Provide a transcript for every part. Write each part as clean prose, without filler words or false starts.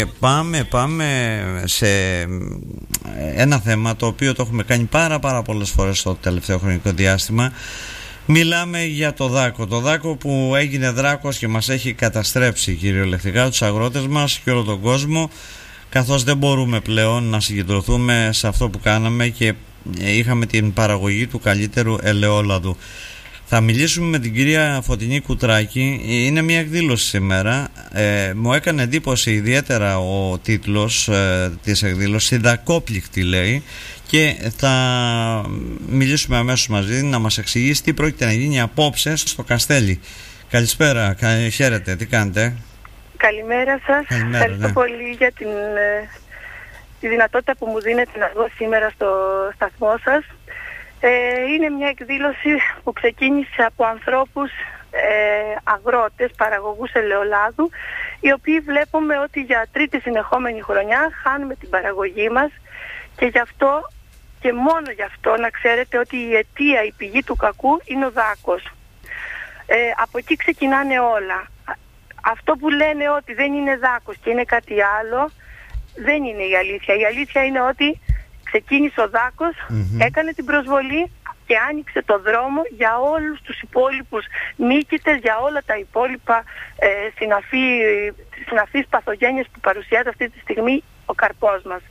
Πάμε σε ένα θέμα το οποίο το έχουμε κάνει πάρα πολλές φορές στο τελευταίο χρονικό διάστημα. Μιλάμε για το δάκο. Το δάκο που έγινε δράκος και μας έχει καταστρέψει κυριολεκτικά τους αγρότες μας και όλο τον κόσμο, καθώς δεν μπορούμε πλέον να συγκεντρωθούμε σε αυτό που κάναμε και είχαμε την παραγωγή του καλύτερου ελαιόλαδου. Θα μιλήσουμε με την κυρία Φωτεινή Κουτράκη. Είναι μια εκδήλωση σήμερα. Μου έκανε εντύπωση ιδιαίτερα ο τίτλος της εκδήλωσης, «Δακόπληκτη» λέει, και θα μιλήσουμε αμέσως μαζί να μας εξηγήσει τι πρόκειται να γίνει απόψε στο Καστέλι. Καλησπέρα, χαίρετε, τι κάνετε? Καλημέρα σας. Ευχαριστώ πολύ για τη δυνατότητα που μου δίνετε να βγω σήμερα στο σταθμό σας. Είναι μια εκδήλωση που ξεκίνησε από ανθρώπους αγρότες, παραγωγούς ελαιολάδου, οι οποίοι βλέπουμε ότι για τρίτη συνεχόμενη χρονιά χάνουμε την παραγωγή μας, και γι' αυτό και μόνο γι' αυτό να ξέρετε ότι η αιτία, η πηγή του κακού είναι ο δάκος. Από εκεί ξεκινάνε όλα. Αυτό που λένε ότι δεν είναι δάκος και είναι κάτι άλλο, δεν είναι η αλήθεια. Η αλήθεια είναι ότι ξεκίνησε ο δάκος, έκανε την προσβολή και άνοιξε το δρόμο για όλους τους υπόλοιπους μύκητες, για όλα τα υπόλοιπα συναφείς παθογένειες που παρουσιάζει αυτή τη στιγμή ο καρπός μας.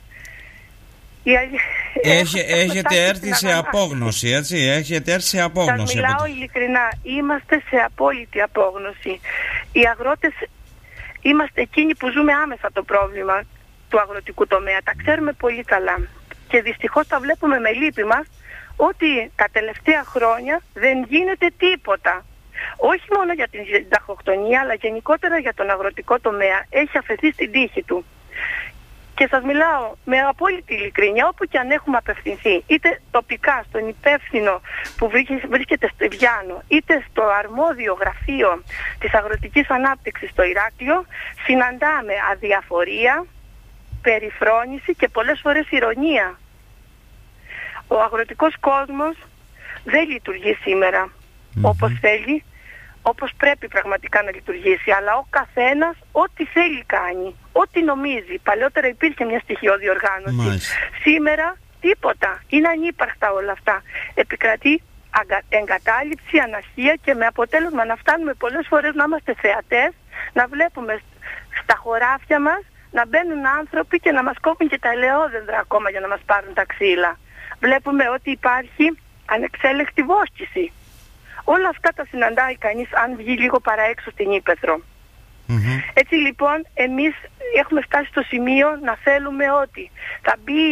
Έχετε έρθει σε απόγνωση, έτσι, έχετε έρθει σε απόγνωση. Σας μιλάω ειλικρινά, είμαστε σε απόλυτη απόγνωση. Οι αγρότες είμαστε εκείνοι που ζούμε άμεσα το πρόβλημα του αγροτικού τομέα, τα ξέρουμε πολύ καλά. Και δυστυχώς τα βλέπουμε με λύπη μας ότι τα τελευταία χρόνια δεν γίνεται τίποτα. Όχι μόνο για την δαχοκτονία, αλλά γενικότερα για τον αγροτικό τομέα. Έχει αφαιθεί στην τύχη του. Και σας μιλάω με απόλυτη ειλικρίνεια, όπου και αν έχουμε απευθυνθεί, είτε τοπικά στον υπεύθυνο που βρίσκεται στο Ιβιάνο, είτε στο αρμόδιο γραφείο της αγροτικής ανάπτυξης στο Ηράκλειο, συναντάμε αδιαφορία, περιφρόνηση και πολλές φορές ηρωνία. Ο αγροτικός κόσμος δεν λειτουργεί σήμερα όπως θέλει, όπως πρέπει πραγματικά να λειτουργήσει, αλλά ο καθένας ό,τι θέλει κάνει, ό,τι νομίζει. Παλαιότερα υπήρχε μια στοιχειώδη οργάνωση. Σήμερα τίποτα, είναι ανύπαρκτα όλα αυτά. Επικρατεί εγκατάλειψη, αναρχία, και με αποτέλεσμα να φτάνουμε πολλές φορές να είμαστε θεατές, να βλέπουμε στα χωράφια μας να μπαίνουν άνθρωποι και να μας κόβουν και τα ελαιόδεντρα ακόμα για να μας πάρουν τα ξύλα. Βλέπουμε ότι υπάρχει ανεξέλεκτη βόσκηση. Όλα αυτά τα συναντάει κανείς αν βγει λίγο παραέξω στην Ύπαιθρο. Έτσι λοιπόν εμείς έχουμε φτάσει στο σημείο να θέλουμε ότι θα μπει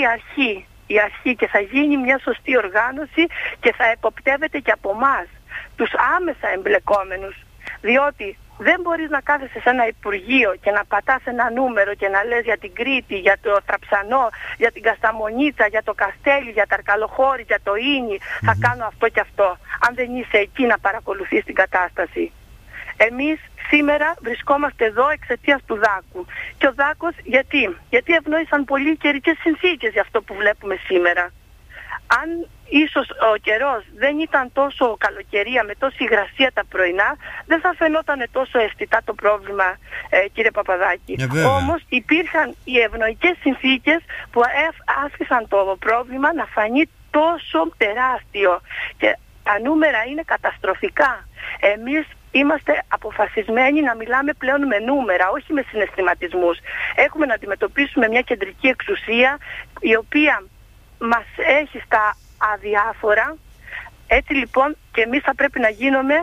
η αρχή και θα γίνει μια σωστή οργάνωση και θα εποπτεύεται και από εμάς, τους άμεσα εμπλεκόμενους. Διότι δεν μπορείς να κάθεσαι σε ένα υπουργείο και να πατάς ένα νούμερο και να λες για την Κρήτη, για το Θραψανό, για την Κασταμονίτσα, για το Καστέλι, για τα Αρκαλοχώρη, για το Ίνι, θα κάνω αυτό και αυτό, αν δεν είσαι εκεί να παρακολουθείς την κατάσταση. Εμείς σήμερα βρισκόμαστε εδώ εξαιτίας του δάκου. Και ο δάκος γιατί ευνόησαν πολύ καιρικές συνθήκες για αυτό που βλέπουμε σήμερα. Αν ίσως ο καιρός δεν ήταν τόσο καλοκαιρία με τόση υγρασία τα πρωινά, δεν θα φαινόταν τόσο αισθητά το πρόβλημα, κύριε Παπαδάκη. Όμως υπήρχαν οι ευνοϊκές συνθήκες που άφησαν το πρόβλημα να φανεί τόσο τεράστιο. Και τα νούμερα είναι καταστροφικά. Εμείς είμαστε αποφασισμένοι να μιλάμε πλέον με νούμερα, όχι με συναισθηματισμούς. Έχουμε να αντιμετωπίσουμε μια κεντρική εξουσία η οποία μας έχει στα αδιάφορα. Έτσι λοιπόν και εμείς θα πρέπει να γίνουμε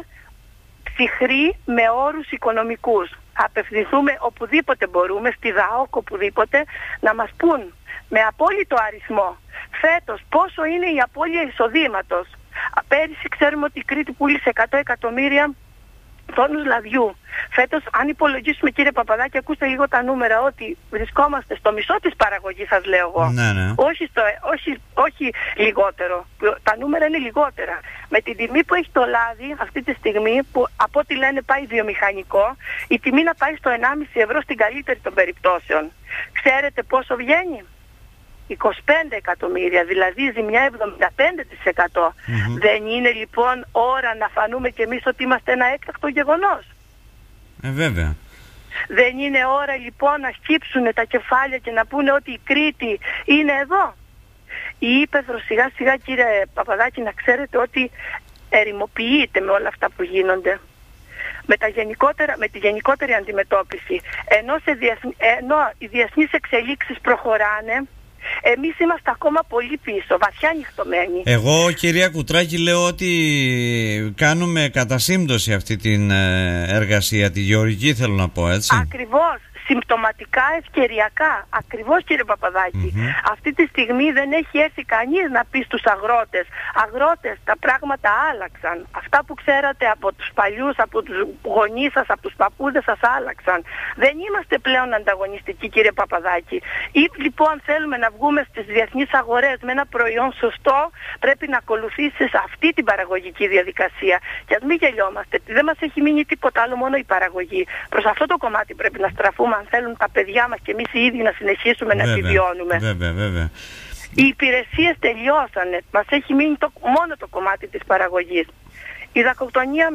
ψυχροί με όρους οικονομικούς. Απευθυνθούμε οπουδήποτε μπορούμε, στη ΔΑΟΚ, οπουδήποτε, να μας πούν με απόλυτο αριθμό φέτος πόσο είναι η απώλεια εισοδήματος. Πέρυσι ξέρουμε ότι η Κρήτη πούλησε 100 εκατομμύρια τόνους λαδιού. Φέτος, αν υπολογίσουμε, κύριε Παπαδάκη, ακούστε λίγο τα νούμερα, ότι βρισκόμαστε στο μισό της παραγωγής, σας λέω εγώ. Ναι. Όχι λιγότερο. Τα νούμερα είναι λιγότερα. Με την τιμή που έχει το λάδι αυτή τη στιγμή, που από ό,τι λένε πάει βιομηχανικό, η τιμή να πάει στο 1,5 ευρώ στην καλύτερη των περιπτώσεων. Ξέρετε πόσο βγαίνει? 25 εκατομμύρια, δηλαδή ζημιά 75%. Δεν είναι λοιπόν ώρα να φανούμε κι εμείς ότι είμαστε ένα έκτακτο γεγονός? Βέβαια. Δεν είναι ώρα λοιπόν να σκύψουν τα κεφάλια και να πούνε ότι η Κρήτη είναι εδώ? Η Ύπεθρος σιγά σιγά, κύριε Παπαδάκη, να ξέρετε ότι ερημοποιείται με όλα αυτά που γίνονται. Με τη γενικότερη αντιμετώπιση. Ενώ οι διεθνείς εξελίξεις προχωράνε, εμείς είμαστε ακόμα πολύ πίσω, βαθιά νυχτωμένοι. Εγώ, κυρία Κουτράκη, λέω ότι κάνουμε κατά σύμπτωση αυτή την εργασία, τη γεωργική, θέλω να πω, έτσι. Ακριβώς. Συμπτωματικά, ευκαιριακά. Ακριβώς, κύριε Παπαδάκη. Αυτή τη στιγμή δεν έχει έρθει κανείς να πει στους αγρότες: αγρότες, τα πράγματα άλλαξαν. Αυτά που ξέρατε από τους παλιούς, από τους γονείς σας, από τους παππούδες σας άλλαξαν. Δεν είμαστε πλέον ανταγωνιστικοί, κύριε Παπαδάκη. Ή λοιπόν θέλουμε να βγούμε στις διεθνείς αγορές με ένα προϊόν σωστό, πρέπει να ακολουθήσει σε αυτή την παραγωγική διαδικασία. Και ας μην γελιόμαστε. Δεν μας έχει μείνει τίποτα άλλο, μόνο η παραγωγή. Προς αυτό το κομμάτι πρέπει να στραφούμε, αν θέλουν τα παιδιά μας και εμείς οι ίδιοι να συνεχίσουμε να επιβιώνουμε. Βέβαια. Οι υπηρεσίες τελειώσανε. Μας έχει μείνει μόνο το κομμάτι της παραγωγής. Η δακοκτονία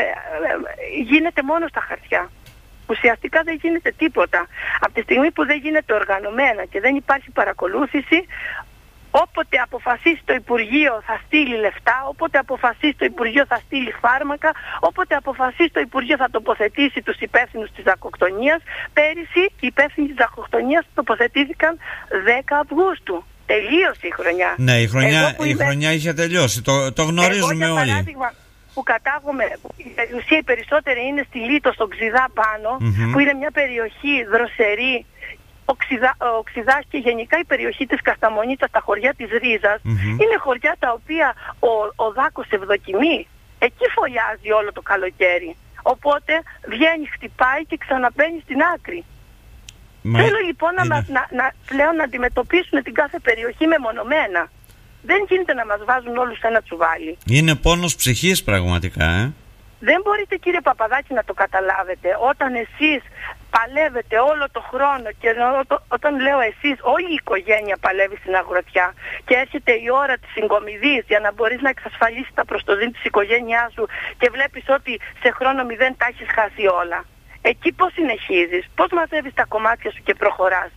γίνεται μόνο στα χαρτιά. Ουσιαστικά δεν γίνεται τίποτα. Από τη στιγμή που δεν γίνεται οργανωμένα και δεν υπάρχει παρακολούθηση, όποτε αποφασίσει το Υπουργείο θα στείλει λεφτά, όποτε αποφασίσει το Υπουργείο θα στείλει φάρμακα, όποτε αποφασίσει το Υπουργείο θα τοποθετήσει τους υπεύθυνους της δακοκτονίας. Πέρυσι οι υπεύθυνοι της δακοκτονίας τοποθετήθηκαν 10 Αυγούστου. Τελείωσε η χρονιά. Ναι, η χρονιά είχε τελειώσει. Το γνωρίζουμε εγώ, για όλοι. παράδειγμα, που κατάγομαι, η περιουσία οι περισσότεροι είναι στη Λίτο, στον Ξιδά πάνω, που είναι μια περιοχή δροσερή, Οξιδάς και γενικά η περιοχή της Κασταμονίτσας, τα χωριά της Ρίζας, είναι χωριά τα οποία ο δάκος ευδοκιμεί. Εκεί φωλιάζει όλο το καλοκαίρι. Οπότε βγαίνει, χτυπάει και ξαναμπαίνει στην άκρη. Θέλω λοιπόν πλέον να αντιμετωπίσουν την κάθε περιοχή μεμονωμένα. Δεν γίνεται να μας βάζουν όλους σε ένα τσουβάλι. Είναι πόνος ψυχής πραγματικά, Δεν μπορείτε, κύριε Παπαδάκη, να το καταλάβετε. Όταν εσείς παλεύετε όλο το χρόνο, και όταν λέω εσείς, όλη η οικογένεια παλεύει στην αγροτιά, και έρχεται η ώρα της συγκομιδής για να μπορείς να εξασφαλίσεις τα προστοζήν της οικογένειάς σου και βλέπεις ότι σε χρόνο 0 τα έχεις χάσει όλα. Εκεί πώς συνεχίζεις, πώς μαζεύεις τα κομμάτια σου και προχωράς?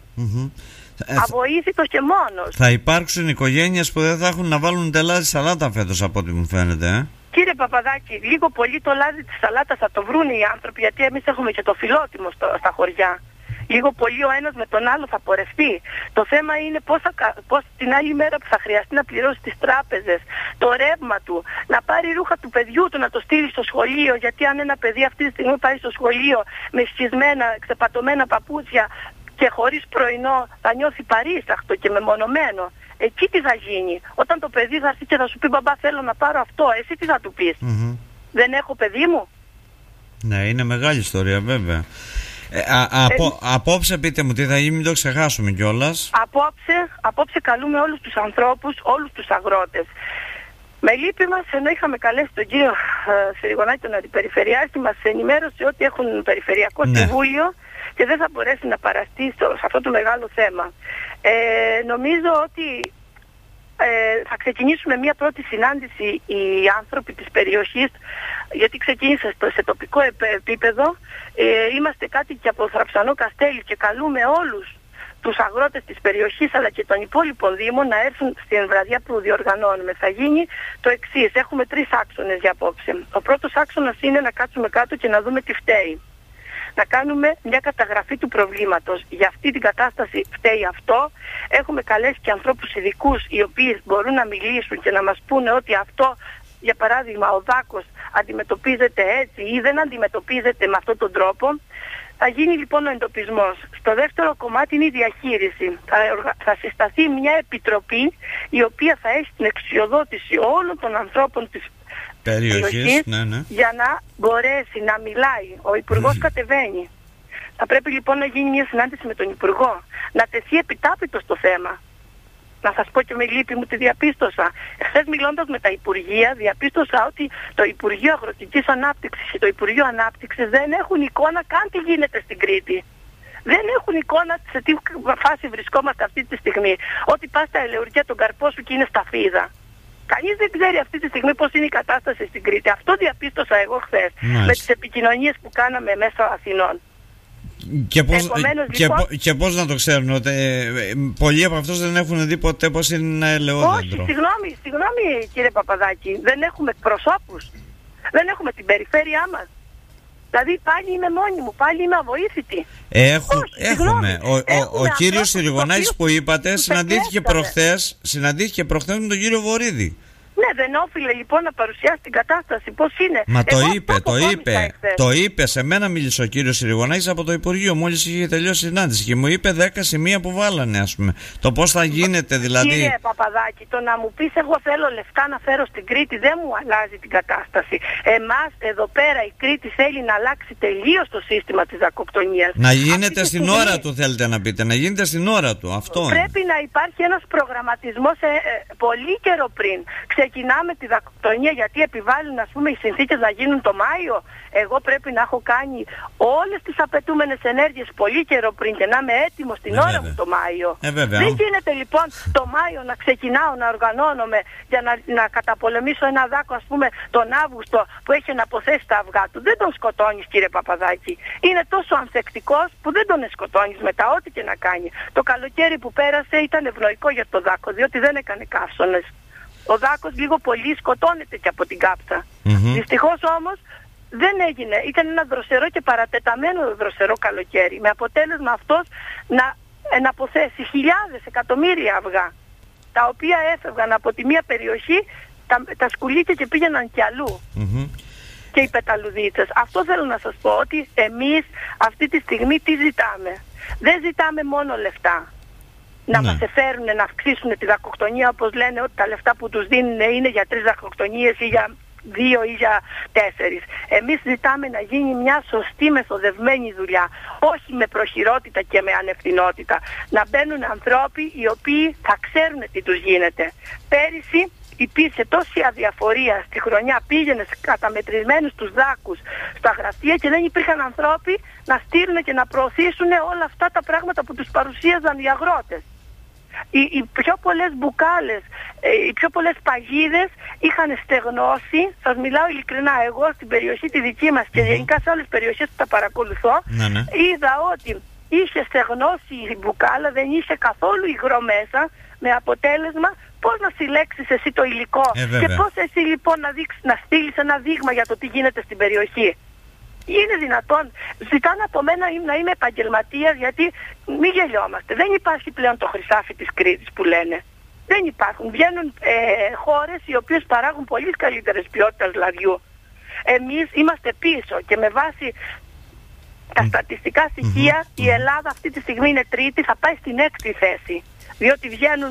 Αβοήθητος και μόνος. Θα υπάρξουν οικογένειες που δεν θα έχουν να βάλουν τελάδι σαλάτα φέτος, από ό,τι μου φαίνεται. Κύριε Παπαδάκη, λίγο πολύ το λάδι της σαλάτας θα το βρουν οι άνθρωποι, γιατί εμείς έχουμε και το φιλότιμο στα χωριά. Λίγο πολύ ο ένας με τον άλλο θα πορευτεί. Το θέμα είναι πώς την άλλη μέρα που θα χρειαστεί να πληρώσει τις τράπεζες, το ρεύμα του, να πάρει ρούχα του παιδιού του να το στείλει στο σχολείο, γιατί αν ένα παιδί αυτή τη στιγμή πάει στο σχολείο με σχισμένα, ξεπατωμένα παπούτσια και χωρίς πρωινό, θα νιώθει παρήσαχτο και μεμονωμένο. Εκεί τι θα γίνει? Όταν το παιδί θα έρθει και θα σου πει: μπαμπά, θέλω να πάρω αυτό, εσύ τι θα του πεις? Δεν έχω παιδί μου? Ναι, είναι μεγάλη ιστορία, βέβαια. Απόψε πείτε μου τι θα γίνει, μην το ξεχάσουμε κιόλας. Απόψε καλούμε όλους τους ανθρώπους, όλους τους αγρότες. Με λύπη μας, ενώ είχαμε καλέσει τον κύριο Συριγωνάκη, τον Αντιπεριφερειάρχη, μας ενημέρωσε ότι έχουν περιφερειακό συμβούλιο και δεν θα μπορέσει να παραστεί σε αυτό το μεγάλο θέμα. Νομίζω ότι θα ξεκινήσουμε μια πρώτη συνάντηση οι άνθρωποι της περιοχής, γιατί ξεκίνησε σε τοπικό επίπεδο. Είμαστε κάτοικοι από Θραψανό Καστέλι και καλούμε όλους τους αγρότες της περιοχής αλλά και των υπόλοιπων δήμων να έρθουν στην βραδιά που διοργανώνουμε. Θα γίνει το εξής: έχουμε 3 άξονες για απόψε. Ο πρώτος άξονας είναι να κάτσουμε κάτω και να δούμε τι φταίει. Να κάνουμε μια καταγραφή του προβλήματος. Για αυτή την κατάσταση φταίει αυτό. Έχουμε καλέσει και ανθρώπους ειδικούς οι οποίοι μπορούν να μιλήσουν και να μας πούνε ότι αυτό, για παράδειγμα, ο δάκος αντιμετωπίζεται έτσι ή δεν αντιμετωπίζεται με αυτόν τον τρόπο. Θα γίνει λοιπόν ο εντοπισμός. Στο δεύτερο κομμάτι είναι η διαχείριση. Θα συσταθεί μια επιτροπή η οποία θα έχει την εξουσιοδότηση όλων των ανθρώπων της περιοχής, για να μπορέσει να μιλάει. Ο Υπουργός κατεβαίνει. Θα πρέπει λοιπόν να γίνει μια συνάντηση με τον Υπουργό, να τεθεί επιτάπητο στο θέμα. Να σας πω και με λύπη μου τι διαπίστωσα. Χθες μιλώντας με τα Υπουργεία, διαπίστωσα ότι το Υπουργείο Αγροτικής Ανάπτυξης και το Υπουργείο Ανάπτυξης δεν έχουν εικόνα καν τι γίνεται στην Κρήτη. Δεν έχουν εικόνα σε τι φάση βρισκόμαστε αυτή τη στιγμή. Ότι πας στα ελαιουργία τον καρπό σου και είναι στα φίδα. Κανείς δεν ξέρει αυτή τη στιγμή πώς είναι η κατάσταση στην Κρήτη. Αυτό διαπίστωσα εγώ χθες με τις επικοινωνίες που κάναμε μέσω Αθηνών. Και πώς να το ξέρουν ότι πολλοί από αυτούς δεν έχουν δει ποτέ πώς είναι ένα ελαιόδεντρο? Όχι, συγγνώμη κύριε Παπαδάκη, δεν έχουμε εκπροσώπους, δεν έχουμε την περιφέρειά μας. Δηλαδή πάλι είμαι μόνη μου, πάλι είμαι αβοήθητη. Έχουμε. Ο κύριος Συριγωνάκης που είπατε συναντήθηκε προχθές με τον κύριο Βορίδη. Ναι, δεν όφιλε λοιπόν να παρουσιάσει την κατάσταση πώς είναι. Μα το είπε. Σε μένα μίλησε ο κύριος Συριγωνάκης από το Υπουργείο μόλις είχε τελειώσει η συνάντηση και μου είπε 10 σημεία που βάλανε, ας πούμε. Το πώς θα γίνεται δηλαδή. Κύριε Παπαδάκη, το να μου πεις εγώ θέλω λεφτά να φέρω στην Κρήτη δεν μου αλλάζει την κατάσταση. Εμάς εδώ πέρα η Κρήτη θέλει να αλλάξει τελείως το σύστημα της δακοκτονίας. Να γίνεται στην ώρα του, θέλετε να πείτε. Να γίνεται στην ώρα του. Αυτό πρέπει να υπάρχει ένας προγραμματισμός πολύ καιρό πριν. Ξεκινάμε τη δακοκτονία γιατί επιβάλλουν, ας πούμε, οι συνθήκες να γίνουν το Μάιο. Εγώ πρέπει να έχω κάνει όλες τις απαιτούμενες ενέργειες πολύ καιρό πριν και να είμαι έτοιμος την ώρα μου το Μάιο. Δεν γίνεται λοιπόν το Μάιο να ξεκινάω να οργανώνομαι για να καταπολεμήσω ένα δάκο, ας πούμε, τον Αύγουστο που έχει να αποθέσει τα αυγά του. Δεν τον σκοτώνεις, κύριε Παπαδάκη. Είναι τόσο ανθεκτικός που δεν τον σκοτώνεις μετά ό,τι και να κάνει. Το καλοκαίρι που πέρασε ήταν ευνοϊκό για το δάκο διότι δεν έκανε καύσονες. Ο δάκος λίγο πολύ σκοτώνεται και από την κάψα. Δυστυχώς όμως δεν έγινε. Ήταν ένα δροσερό και παρατεταμένο δροσερό καλοκαίρι. Με αποτέλεσμα αυτός να αποθέσει χιλιάδες, εκατομμύρια αυγά. Τα οποία έφευγαν από τη μία περιοχή, τα σκουλίκια και πήγαιναν κι αλλού. Και οι πεταλουδίτσες. Αυτό θέλω να σας πω, ότι εμείς αυτή τη στιγμή τι ζητάμε? Δεν ζητάμε μόνο λεφτά. Να μας εφέρουν να αυξήσουν τη δακοκτονία, όπως λένε ότι τα λεφτά που τους δίνουν είναι για 3 δακοκτονίες ή για 2 ή για 4. Εμείς ζητάμε να γίνει μια σωστή μεθοδευμένη δουλειά, όχι με προχειρότητα και με ανευθυνότητα. Να μπαίνουν ανθρώποι οι οποίοι θα ξέρουν τι τους γίνεται. Πέρυσι υπήρξε τόση αδιαφορία στη χρονιά, πήγαινε καταμετρημένους τους δάκους στα γραφεία και δεν υπήρχαν ανθρώποι να στείλουν και να προωθήσουν όλα αυτά τα πράγματα που τους παρουσίαζαν οι αγρότες. Οι πιο πολλές μπουκάλες, οι πιο πολλές παγίδες είχαν στεγνώσει. Σας μιλάω ειλικρινά, εγώ στην περιοχή τη δική μας και γενικά σε άλλες περιοχές που τα παρακολουθώ, είδα ότι είχε στεγνώσει η μπουκάλα, δεν είχε καθόλου υγρό μέσα, με αποτέλεσμα πώς να συλλέξεις εσύ το υλικό και πώς εσύ λοιπόν να στείλεις ένα δείγμα για το τι γίνεται στην περιοχή. Είναι δυνατόν? Ζητάνε από μένα να είμαι επαγγελματίας, γιατί μην γελιόμαστε. Δεν υπάρχει πλέον το χρυσάφι της Κρήτης που λένε. Δεν υπάρχουν. Βγαίνουν χώρες οι οποίες παράγουν πολύ καλύτερες ποιότητες λαδιού. Εμείς είμαστε πίσω και με βάση τα στατιστικά στοιχεία η Ελλάδα αυτή τη στιγμή είναι τρίτη, θα πάει στην 6η θέση. Διότι βγαίνουν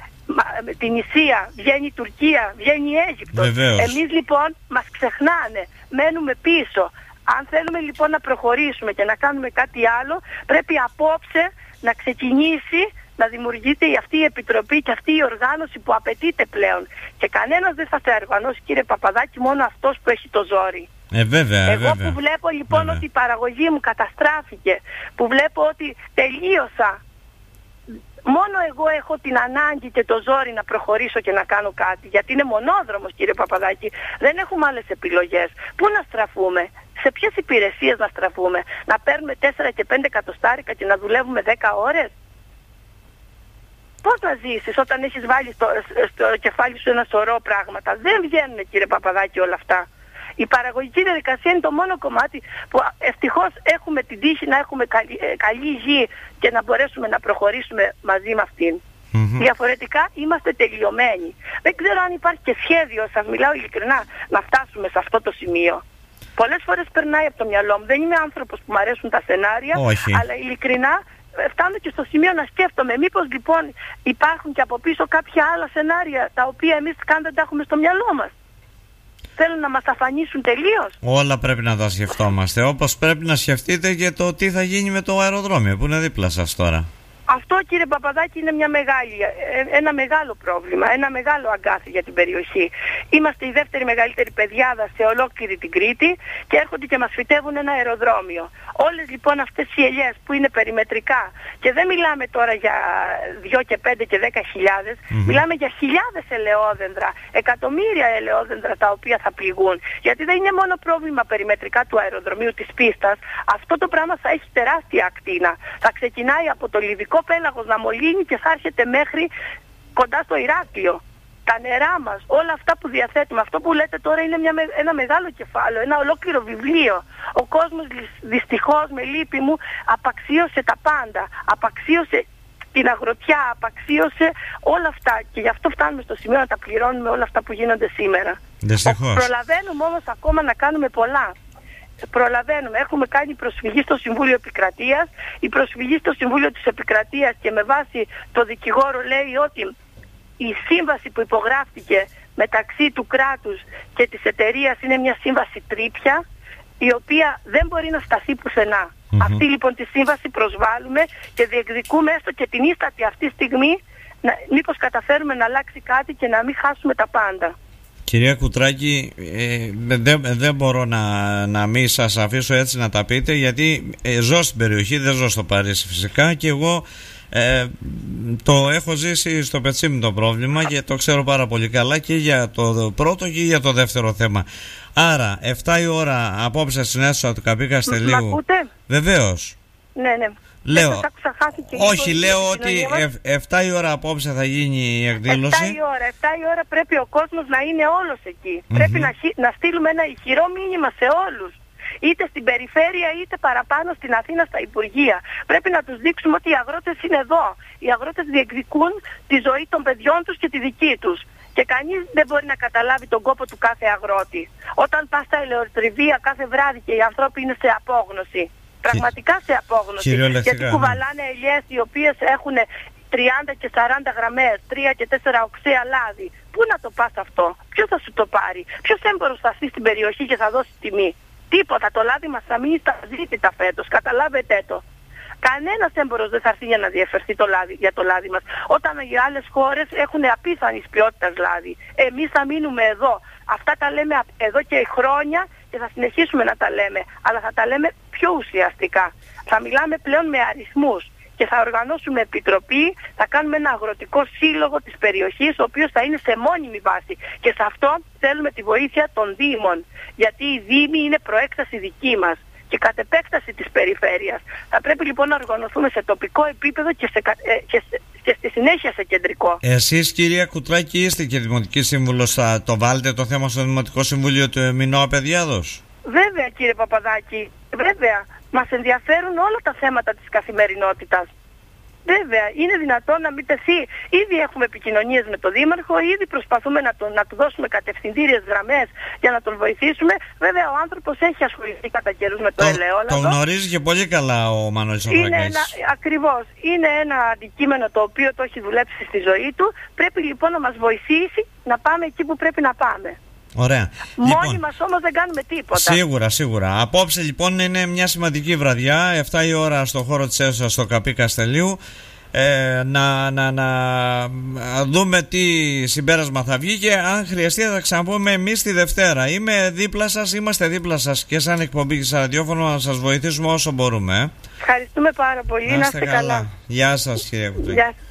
την Ισία, βγαίνει η Τουρκία, βγαίνει η Αίγυπτος. Εμείς λοιπόν μας ξεχνάνε, μένουμε πίσω. Αν θέλουμε λοιπόν να προχωρήσουμε και να κάνουμε κάτι άλλο, πρέπει απόψε να ξεκινήσει να δημιουργείται αυτή η επιτροπή και αυτή η οργάνωση που απαιτείται πλέον. Και κανένας δεν θα σε αργανώσει, κύριε Παπαδάκη, μόνο αυτός που έχει το ζόρι. Εγώ που βλέπω λοιπόν ότι η παραγωγή μου καταστράφηκε, που βλέπω ότι τελείωσα, μόνο εγώ έχω την ανάγκη και το ζόρι να προχωρήσω και να κάνω κάτι. Γιατί είναι μονόδρομος, κύριε Παπαδάκη. Δεν έχουμε άλλες επιλογές. Πού να στραφούμε? Σε ποιες υπηρεσίες να στραφούμε? Να παίρνουμε 4 και 5 εκατοστάρικα και να δουλεύουμε 10 ώρες? Πώς να ζήσεις όταν έχεις βάλει στο κεφάλι σου ένα σωρό πράγματα? Δεν βγαίνουν, κύριε Παπαδάκη, όλα αυτά. Η παραγωγική διαδικασία είναι το μόνο κομμάτι που ευτυχώς έχουμε την τύχη να έχουμε καλή γη και να μπορέσουμε να προχωρήσουμε μαζί με αυτήν. Διαφορετικά είμαστε τελειωμένοι. Δεν ξέρω αν υπάρχει και σχέδιο, σας μιλάω ειλικρινά, να φτάσουμε σε αυτό το σημείο. Πολλές φορές περνάει από το μυαλό μου. Δεν είμαι άνθρωπος που μου αρέσουν τα σενάρια, αλλά ειλικρινά φτάνω και στο σημείο να σκέφτομαι μήπως λοιπόν υπάρχουν και από πίσω κάποια άλλα σενάρια τα οποία εμείς καν δεν τα έχουμε στο μυαλό μας. Θέλουν να μας αφανίσουν τελείως. Όλα πρέπει να τα σκεφτόμαστε. Όπως πρέπει να σκεφτείτε και το τι θα γίνει με το αεροδρόμιο που είναι δίπλα σας τώρα. Αυτό, κύριε Παπαδάκη, είναι ένα μεγάλο πρόβλημα, ένα μεγάλο αγκάθι για την περιοχή. Είμαστε η δεύτερη μεγαλύτερη πεδιάδα σε ολόκληρη την Κρήτη και έρχονται και μας φυτεύουν ένα αεροδρόμιο. Όλες λοιπόν αυτές οι ελιές που είναι περιμετρικά, και δεν μιλάμε τώρα για 2 και 5 και 10 χιλιάδες, μιλάμε για χιλιάδες ελαιόδεντρα, εκατομμύρια ελαιόδεντρα τα οποία θα πληγούν. Γιατί δεν είναι μόνο πρόβλημα περιμετρικά του αεροδρομίου της πίστας, αυτό το πράγμα θα έχει τεράστια ακτίνα. Θα ξεκινάει από το Λιβικό πέλαγος να μολύνει και θα έρχεται μέχρι κοντά στο Ηράκλειο. Τα νερά μας, όλα αυτά που διαθέτουμε, αυτό που λέτε τώρα είναι ένα μεγάλο κεφάλαιο, ένα ολόκληρο βιβλίο. Ο κόσμος δυστυχώς, με λύπη μου, απαξίωσε τα πάντα. Απαξίωσε την αγροτιά, απαξίωσε όλα αυτά. Και γι' αυτό φτάνουμε στο σημείο να τα πληρώνουμε όλα αυτά που γίνονται σήμερα. Προλαβαίνουμε όμως ακόμα να κάνουμε πολλά. Προλαβαίνουμε. Έχουμε κάνει προσφυγή στο Συμβούλιο Επικρατείας. Η προσφυγή στο Συμβούλιο της Επικρατείας, και με βάση το δικηγόρο, λέει ότι η σύμβαση που υπογράφτηκε μεταξύ του κράτους και της εταιρείας είναι μια σύμβαση τρίπια, η οποία δεν μπορεί να σταθεί πουθενά. Αυτή λοιπόν τη σύμβαση προσβάλλουμε και διεκδικούμε έστω και την ίστατη αυτή στιγμή, μήπως καταφέρουμε να αλλάξει κάτι και να μην χάσουμε τα πάντα. Κυρία Κουτράκη, δεν μπορώ να μην σας αφήσω έτσι να τα πείτε, γιατί ζω στην περιοχή, δεν ζω στο Παρίσι φυσικά, και εγώ το έχω ζήσει στο πετσί μου το πρόβλημα και το ξέρω πάρα πολύ καλά και για το πρώτο και για το δεύτερο θέμα. Άρα 7 η ώρα απόψε στην αίθουσα του Καπί Καστελίου. Μ' ακούτε? Βεβαίως. Ναι. Λέω, όχι, λέω ότι 7 η ώρα απόψε θα γίνει η εκδήλωση. 7 η ώρα πρέπει ο κόσμος να είναι όλος εκεί. Πρέπει να στείλουμε ένα ηχηρό μήνυμα σε όλους. Είτε στην περιφέρεια είτε παραπάνω στην Αθήνα στα Υπουργεία. Πρέπει να τους δείξουμε ότι οι αγρότες είναι εδώ. Οι αγρότες διεκδικούν τη ζωή των παιδιών τους και τη δική τους. Και κανείς δεν μπορεί να καταλάβει τον κόπο του κάθε αγρότη. Όταν πας στα ελαιοτριβία κάθε βράδυ και οι άνθρωποι είναι σε απόγνωση. Πραγματικά σε απόγνωση. Γιατί κουβαλάνε ελιές οι οποίες έχουν 30 και 40 γραμμές, 3 και 4 οξέα λάδι. Πού να το πας αυτό? Ποιος θα σου το πάρει? Ποιος έμπορος θα έρθει στην περιοχή και θα δώσει τιμή? Τίποτα. Το λάδι μας θα μείνει στα ζήτητα φέτος. Καταλάβετε το. Κανένας έμπορος δεν θα έρθει για να διεφερθεί για το λάδι μας. Όταν οι άλλες χώρες έχουν απίθανης ποιότητας λάδι. Εμείς θα μείνουμε εδώ. Αυτά τα λέμε εδώ και χρόνια και θα συνεχίσουμε να τα λέμε. Αλλά θα τα λέμε πιο ουσιαστικά. Θα μιλάμε πλέον με αριθμούς. Και θα οργανώσουμε επιτροπή, θα κάνουμε ένα αγροτικό σύλλογο της περιοχής, ο οποίος θα είναι σε μόνιμη βάση. Και σε αυτό θέλουμε τη βοήθεια των Δήμων. Γιατί οι Δήμοι είναι προέκταση δική μας και κατ' επέκταση της περιφέρειας. Θα πρέπει λοιπόν να οργανωθούμε σε τοπικό επίπεδο και στη συνέχεια σε κεντρικό. Εσείς, κυρία Κουτράκη, είστε και Δημοτική Σύμβουλος. Θα το βάλετε το θέμα στο Δημοτικό Συμβούλιο του Μινώα Παιδιάδος? Βέβαια, κύριε Παπαδάκη, βέβαια. Μας ενδιαφέρουν όλα τα θέματα της καθημερινότητας. Βέβαια, είναι δυνατόν να μην τεθεί. Ήδη έχουμε επικοινωνίες με τον Δήμαρχο, ήδη προσπαθούμε να του δώσουμε κατευθυντήριες γραμμές για να τον βοηθήσουμε. Βέβαια, ο άνθρωπος έχει ασχοληθεί κατά καιρούς με το ελαιόλαδο. Το γνωρίζει και πολύ καλά ο Μανώλης ο Φραγκάκης. Ακριβώς. Είναι ένα αντικείμενο το οποίο το έχει δουλέψει στη ζωή του. Πρέπει λοιπόν να μας βοηθήσει να πάμε εκεί που πρέπει να πάμε. Ωραία. Μόνοι μας όμως δεν κάνουμε τίποτα. Σίγουρα. Απόψε λοιπόν είναι μια σημαντική βραδιά, 7 η ώρα στο χώρο της αίθουσας στο Καπί Καστελίου. Να δούμε τι συμπέρασμα θα βγει και αν χρειαστεί θα ξαναπούμε εμείς τη Δευτέρα. Είμαι δίπλα σας, είμαστε δίπλα σας και σαν εκπομπή και σαν ραδιόφωνο να σας βοηθήσουμε όσο μπορούμε. Ευχαριστούμε πάρα πολύ, να είστε καλά. Γεια σας, κύριε Κουτράκη.